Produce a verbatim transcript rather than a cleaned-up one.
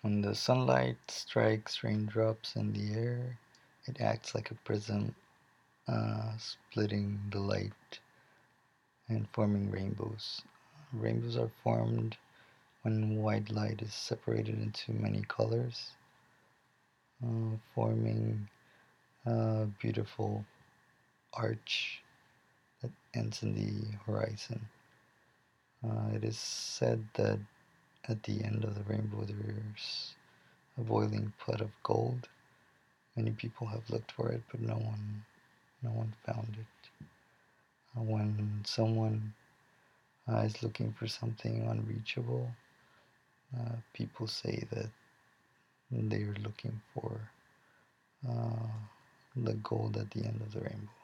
When the sunlight strikes raindrops in the air, it acts like a prism, uh, splitting the light and forming rainbows. Rainbows are formed when white light is separated into many colors, uh, forming a beautiful arch that ends in the horizon. Uh, it is said that at the end of the rainbow there's a boiling pot of gold. Many people have looked for it, but no one, no one found it. Uh, when someone uh, is looking for something unreachable, uh, people say that they are looking for uh, the gold at the end of the rainbow.